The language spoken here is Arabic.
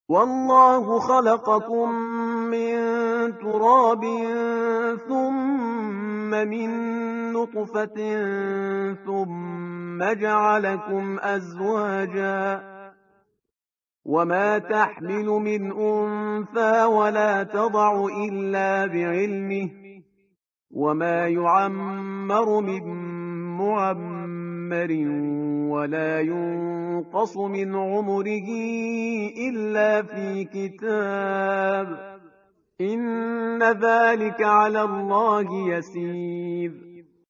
والله خلقكم من تراب ثم من نطفة ثم جعلكم أزواجا وما تحمل من أنثى ولا تضع إلا بعلمه وما يعمر من معمر ولا ينقص من عمره إلا في كتاب إن ذلك على الله يسير